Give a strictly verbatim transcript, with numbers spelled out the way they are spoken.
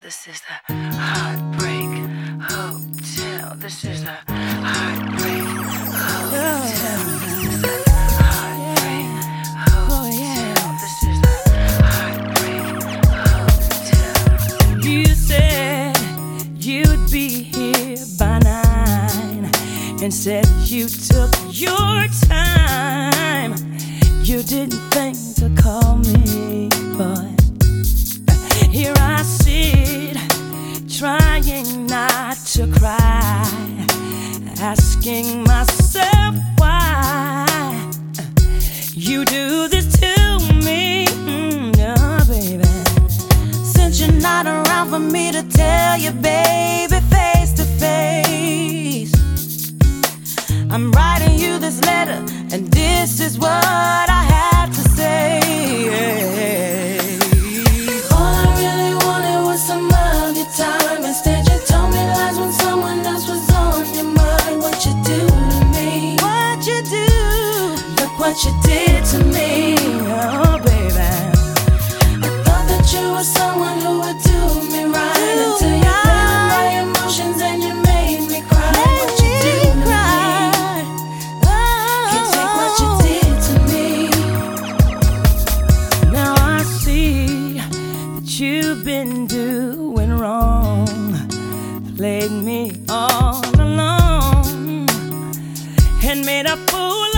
This is the Heartbreak Hotel. This is the Heartbreak Hotel. This is the Heartbreak Hotel. This is the Heartbreak Hotel. You said you'd be here by nine, and said you took your time. You didn't think to call me, but here I sit, trying not to cry, asking myself why you do this to me, mm, oh, baby. Since you're not around for me to tell you, baby, face to face, I'm writing you this letter, and this is what I have to say. All I really wanted was some of your time. Instead you told me lies when someone else was on your mind. What you do to me? What you do? Look what you did to me, oh baby. I thought that you were someone who would do me right, do until you played with my emotions and you made me cry. Made what you do to cry. Me? Oh, can't take what you did to me. Now I see that you've been doing wrong, played me all along, and made a fool